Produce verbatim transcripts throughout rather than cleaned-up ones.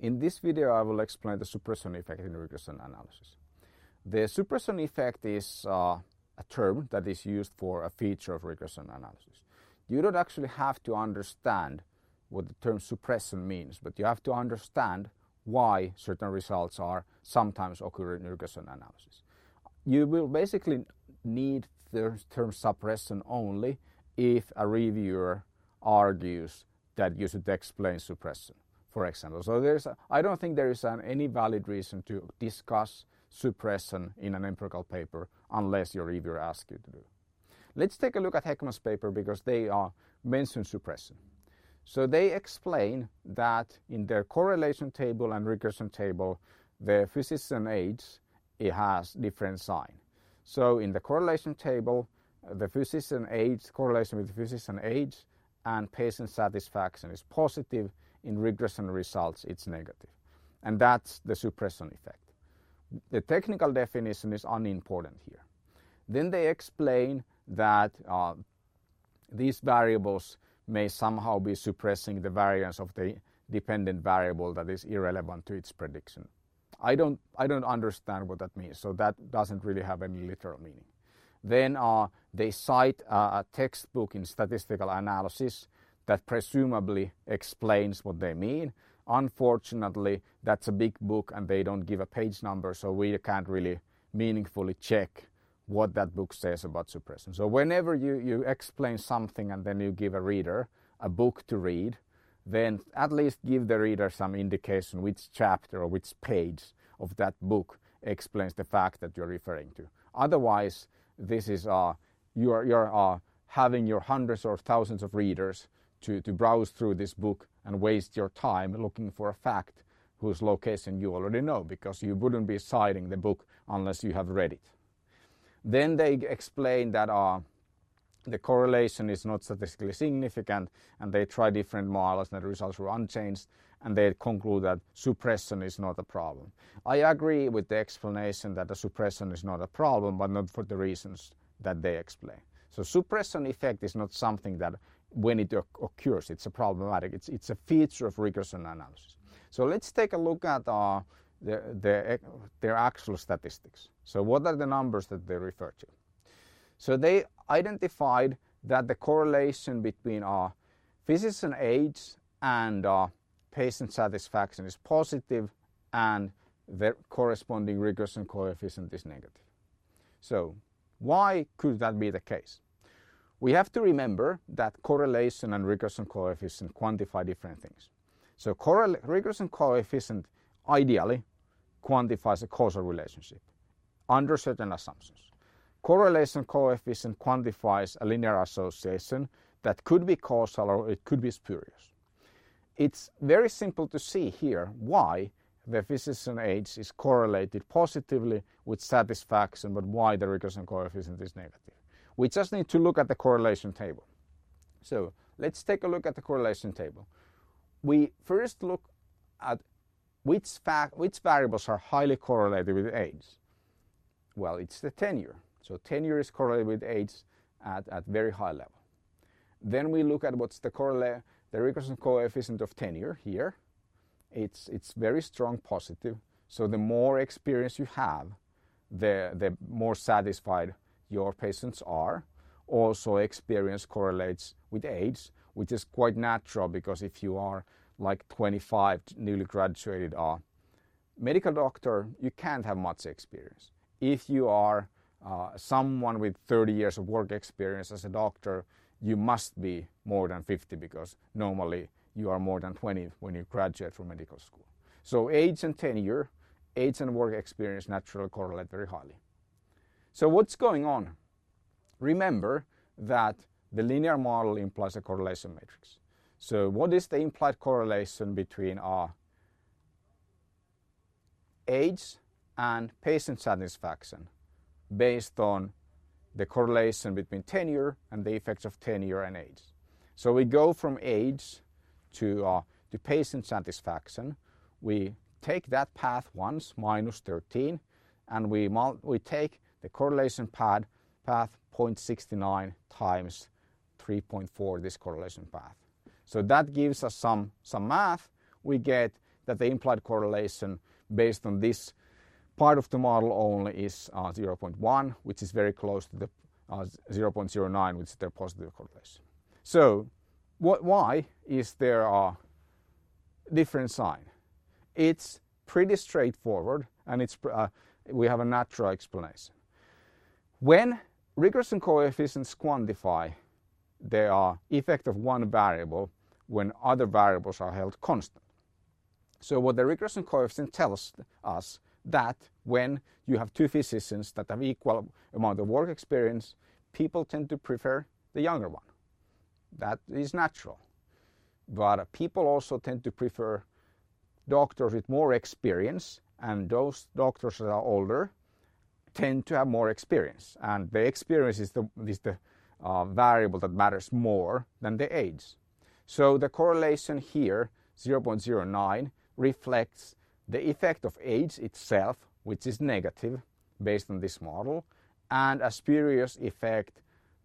In this video I will explain the suppression effect in regression analysis. The suppression effect is uh, a term that is used for a feature of regression analysis. You don't actually have to understand what the term suppression means, but you have to understand why certain results are sometimes occur in regression analysis. You will basically need the term suppression only if a reviewer argues that you should explain suppression, for example. So there's a, I don't think there is an, any valid reason to discuss suppression in an empirical paper unless your reviewer asks you to do. Let's take a look at Heckman's paper because they uh, mention suppression. So they explain that in their correlation table and regression table, the physician age it has different sign. So in the correlation table, the physician age, correlation with the physician age and patient satisfaction is positive. In regression results, it's negative. And that's the suppression effect. The technical definition is unimportant here. Then they explain that uh, these variables may somehow be suppressing the variance of the dependent variable that is irrelevant to its prediction. I don't, I don't understand what that means, so that doesn't really have any literal meaning. Then uh, they cite uh, a textbook in statistical analysis that presumably explains what they mean. Unfortunately, that's a big book and they don't give a page number, so we can't really meaningfully check what that book says about suppression. So whenever you, you explain something and then you give a reader a book to read, then at least give the reader some indication which chapter or which page of that book explains the fact that you're referring to. Otherwise, this is uh, you're, you're uh, having your hundreds or thousands of readers to, to browse through this book and waste your time looking for a fact whose location you already know, because you wouldn't be citing the book unless you have read it. Then they explain that uh, the correlation is not statistically significant, and they try different models and the results were unchanged, and they conclude that suppression is not a problem. I agree with the explanation that the suppression is not a problem, but not for the reasons that they explain. So suppression effect is not something that when it occurs, it's a problematic. It's, it's a feature of regression analysis. So let's take a look at uh, the, the, their actual statistics. So what are the numbers that they refer to? So they identified that the correlation between uh, physician age and uh, patient satisfaction is positive and the corresponding regression coefficient is negative. So why could that be the case? We have to remember that correlation and regression coefficient quantify different things. So regression coefficient ideally quantifies a causal relationship under certain assumptions. Correlation coefficient quantifies a linear association that could be causal or it could be spurious. It's very simple to see here why the physician age is correlated positively with satisfaction, but why the regression coefficient is negative. We just need to look at the correlation table. So let's take a look at the correlation table. We first look at which, fact, which variables are highly correlated with age. Well, it's the tenure. So tenure is correlated with age at, at very high level. Then we look at what's the correlate, the regression coefficient of tenure here. It's, it's very strong positive. So the more experience you have, the, the more satisfied your patients are. Also, experience correlates with age, which is quite natural because if you are like twenty-five, newly graduated uh, medical doctor, you can't have much experience. If you are uh, someone with thirty years of work experience as a doctor, you must be more than fifty because normally you are more than twenty when you graduate from medical school. So age and tenure, age and work experience naturally correlate very highly. So what's going on? Remember that the linear model implies a correlation matrix. So what is the implied correlation between our age and patient satisfaction based on the correlation between tenure and the effects of tenure and age? So we go from age to, uh, to patient satisfaction. We take that path once, minus thirteen, and we, we take the correlation path, path zero point six nine times three point four, this correlation path. So that gives us some, some math. We get that the implied correlation based on this part of the model only is uh, zero point one, which is very close to the uh, zero point zero nine, which is their positive correlation. So what, why is there a different sign? It's pretty straightforward, and it's uh, we have a natural explanation. When regression coefficients quantify the uh, effect of one variable when other variables are held constant. So what the regression coefficient tells us that when you have two physicians that have equal amount of work experience, people tend to prefer the younger one. That is natural. But people also tend to prefer doctors with more experience, and those doctors that are older tend to have more experience. And the experience is the, is the uh, variable that matters more than the age. So the correlation here, zero point zero nine, reflects the effect of age itself, which is negative based on this model, and a spurious effect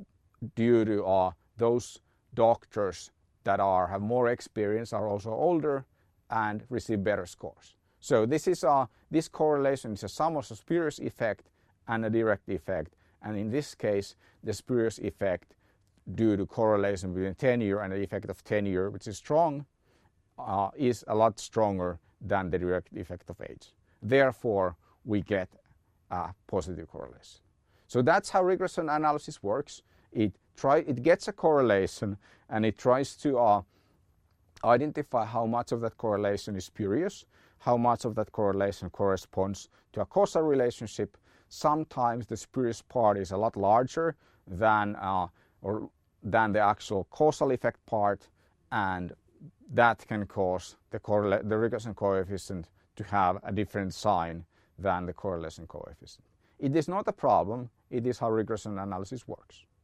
due to uh, those doctors that are have more experience, are also older, and receive better scores. So this is a, this correlation is a sum of a spurious effect and a direct effect, and in this case the spurious effect due to correlation between tenure and the effect of tenure, which is strong, uh, is a lot stronger than the direct effect of age. Therefore we get a positive correlation. So that's how regression analysis works. It try it gets a correlation and it tries to uh, identify how much of that correlation is spurious, how much of that correlation corresponds to a causal relationship. Sometimes the spurious part is a lot larger than uh, or than the actual causal effect part, and that can cause the correla- the regression coefficient to have a different sign than the correlation coefficient. It is not a problem, it is how regression analysis works.